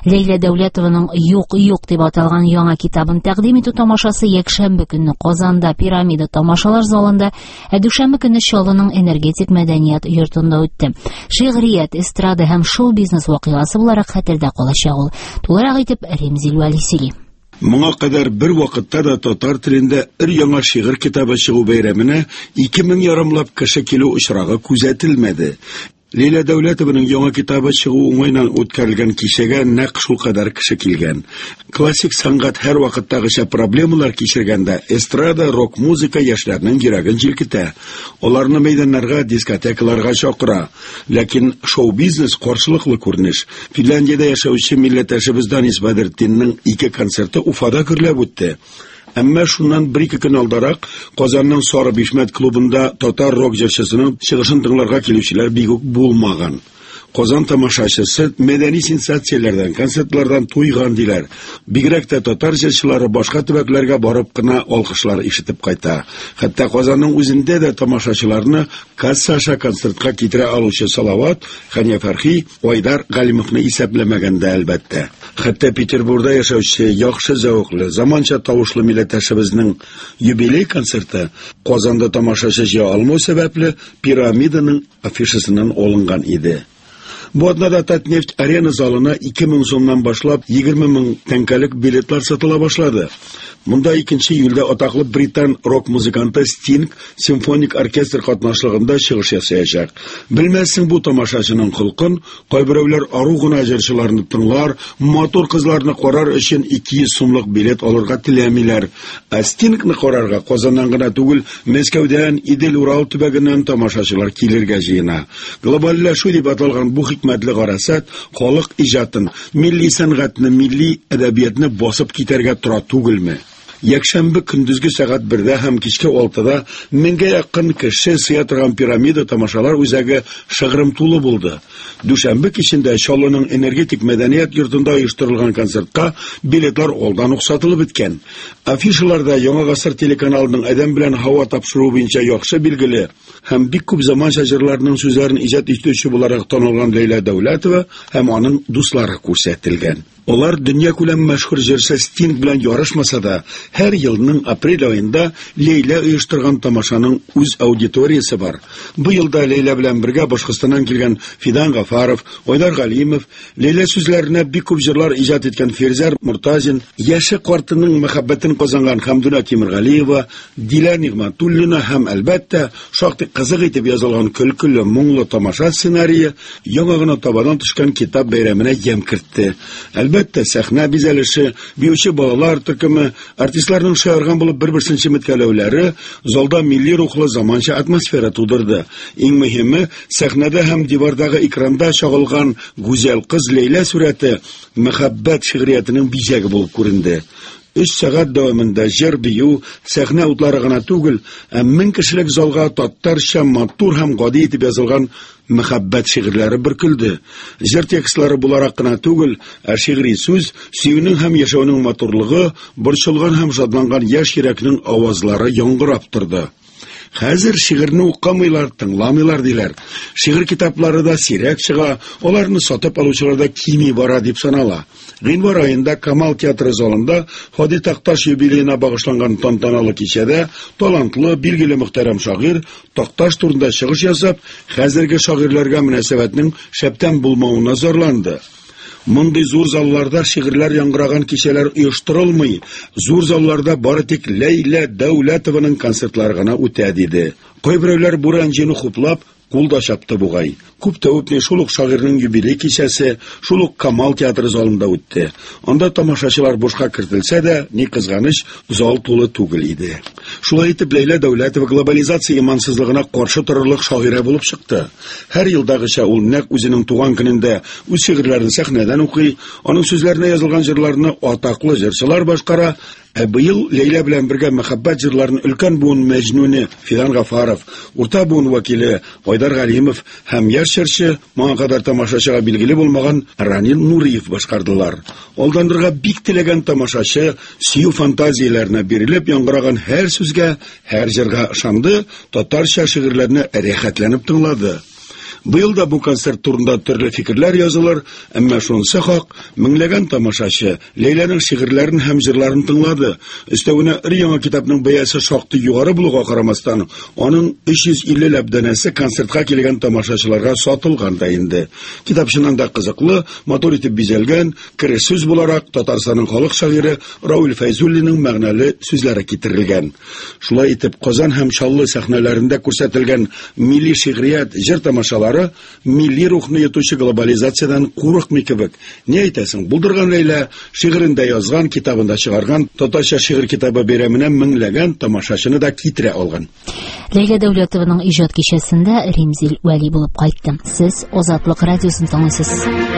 Ләйлә Дәүләтованың «Юк» дип аталган яңа китабын тәкъдим итү тамашасы якшәмбе көнне Казанда Пирамида тамашалар залында, ә дүшәмбе көнне Чаллының энергетик мәдәният йортында үтте. Шигърият, эстрада һәм шоу-бизнес вакыйгасы буларак хәтердә калачак ул. Тулырак итеп Ремзил Вәли сөйли. Моңа кадәр бер вакытта да татар телендә яңа шигырь китабы чыгу бәйрәменә 2000 ярымлап кеше килү очрагы күзәтелмәде. Ләйлә Дәүләтованың яңа китабы чыгу уңайнан үткәрелгән кичәгә нәкъ шул кадәр кеше килгән. Классик сәнгать һәр вакыттагыча проблемалар кичергәндә, эстрада, рок-музыка яшьләрнең йөрәген җилкетә. Аларны мәйданнарга, дискотекаларга чакыра. Ләкин шоу-бизнес каршылыклы күренеш. Финляндиядә яшәүче милләттәшебез Данис Бадретдинның 2 концерты Уфада гөрләп үтте. Әмма шуннан 1-2 көн алдарак Казанның Сары Бишмәт клубында татар рок җырчысының чыгышын тыңларга килүчеләр бик үк булмаган. Казан тамашачысы мәдәни сенсацияләрдән, концертлардан туйган диләр. Бигрәк тә татар җырчылары башка төбәкләргә барып кына алкышлар ишетеп кайта. Хәтта Казанның үзендә дә тамашачыларны кассаша концертка китерә алучы Салават, Хәния Фәрхи, Айдар Галимовны исәпләмәгәндә әлбәттә. Хәтта Петербургда яшәүче яхшы зәвыклы, заманча тавышлы милләттәшебезнең юбилей концерты Казанда тамашачы җыя алмау сәбәпле Пирамиданың афишасыннан алынган иде. Бу атнада Татнефть арена залына 2000 сумнан башлап 20 000 тәңкәлек билетлар сатыла башлады. Монда 2 июльдә атаклы британ рок-музыканты Стинг симфоник оркестр катнашлыгында чыгыш ясаячак. Белмәссең бу тамашачының холкын, кайберәүләр ару гына җырчыларны тыңлар, матур кызларны карар өчен 200 сумлык билет алырга теләмиләр. Ә Стингны карарга Казаннан гына түгел, Мәскәүдән, Идел-Урал төбәгеннән тамашачылар килергә җыена. Глобалләшү дип аталган бу хикмәтле гарасат халык иҗатын, милли сәнгатьне, милли әдәбиятны басып китәргә тора түгелме? Якшәмбе көндезге сәгать 1-дә һәм кичке 6-да 1000-гә якын кеше сыя торган Пирамида тамашалар үзәге шыгрым тулы булды. Дүшәмбе кичендә Чаллының энергетик мәдәният йортында оештырылган концертка билетлар алдан ук сатылып беткән. Афишаларда Яңа гасыр телеканалының әдәм белән һава тапшыру буенча яхшы билгеле һәм бик күп заманча җырларның сүзләрен иҗат итүче буларак танылган Ләйлә Дәүләтова һәм аның дуслары күрсәтелгән. Олар дөнья күләм мәшһүр җырчы Стинг белән ярышмаса да, һәр елның апрель аенда Ләйлә оештырган тамашаның үз аудиториясе бар. Бу елда Ләйлә белән бергә Башкортстаннан килгән Фидан Гафаров, Айдар Галимов, Ләйлә сүзләренә бик күп җырлар иҗат иткән Ферзар Муртазин, яше картының мәхәббәтен казанган Хәмдүнә Тимергалиева, Дилә Нигъмәтуллина һәм әлбәттә шактый кызык итеп язылган көлкеле моңлы тамаша сценарие яңа гына табадан төшкән китап бәйрәменә ямь кертте. Әлбәттә, сәхнә бизәлеше, биюче балалар төркеме, артистларның шаярган булып бер-берсен чиметкәләүләре залда милли рухлы заманча атмосфера тудырды. Иң мөһиме, сәхнәдә һәм дивардагы экранда чагылган гүзәл кыз Ләйлә сурәте мәхәббәт шигъриятының бизәге булып күренде. 3 сәгать дәвамында җыр бию, сәхнә утлары гына түгел, 1000 кешелек залга татарча матур һәм гади итеп язылган мәхәббәт шигырьләре бөркелде. Җыр текстлары буларак кына түгел, ә шигъри сүз, сөюнең һәм яшәүнең матурлыгы, борчылган һәм шатланган яшь йөрәкнең авазлары яңгырап торды. Хәзер шигырьне укымыйлар, тыңламыйлар диләр. Шигырь китаплары да сирәк чыга, аларны сатып алучылар да кими бара дип санала. Гыйнвар аенда Камал театры залында Хади Такташ юбилеена багышланган тантаналы кичәдә талантлы, билгеле мөхтәрәм шагыйрь Такташ турында чыгыш ясап, хәзерге шагыйрьләргә мөнәсәбәтнең шәптән булмавына зарланды. Мондый зур залларда шигырьләр яңгыраган кичәләр оештырылмый. Зур залларда бары тик Ләйлә Дәүләтованың концертлары гына үтә диде. Кайберәүләр бу рәнҗене хуплап, кул да чапты бугай. Күп тә үтми шул ук шагыйрьнең юбилей кичәсе шул ук Камал театры залында үтте. Анда тамашачылар бушка кертелсә дә, ни кызганыч, зал тулы түгел иде. Шулай итеп Ләйлә Дәүләтова глобализация имансызлыгына каршы торырлык шагыйрә булып чыкты. Һәр елдагыча ул нәкъ үзенең туган көнендә үз шигырьләрен сәхнәдән укый, аның сүзләренә язылган җырларны атаклы җырчылар башкара. Быел Ләйлә белән бергә мәхәббәт җырларын өлкән буын мәҗнүне Фидан Гафаров, урта буын вәкиле Айдар Галимов һәм яшь җырчы, моңа кадәр тамашачыга билгеле булмаган Ранил Нуриев башкардылар. Алданырга бик теләгән тамашачы сөю фантазияләренә бирелеп яңгыраган һәр сүзгә, һәр җырга ышанды, татарча шигырьләрне рәхәтләнеп тыңлады. Быел да бу концерт турында төрле фикерләр язылыр, әмма шунысы хак, меңләгән тамашачы Ләйләнең шигырьләрен һәм җырларын тыңлады. Өстәвенә өр-яңа китапның бәясе шактый югары булуга карамастан, аның 350 данәсе концертка килгән тамашачыларга сатылган да инде. Китапчының да кызыклы, матур итеп бизәлгән, кереш сүз буларак Татарстанның халык шагыйре Раул Фәйзуллинның мәгънәле сүзләре китерелгән. Шулай итеп, Казан һәм Чаллы сәхнәләрендә күрсәтелгән милли шигърият, җыр тамашалары милли рухны йотучы глобализациядән курыкмый кебек. Ни әйтәсең, булдырган Ләйлә шигырендә язган, китабында чыгарган Татарча шигырь китабы бәйрәменә меңләгән тамашачыны да китерә алган. Ләйлә Дәүләтованың иҗат кичәсендә Римзил Вәли булып кайтты. Сез Азатлык радиосын тыңлыйсыз.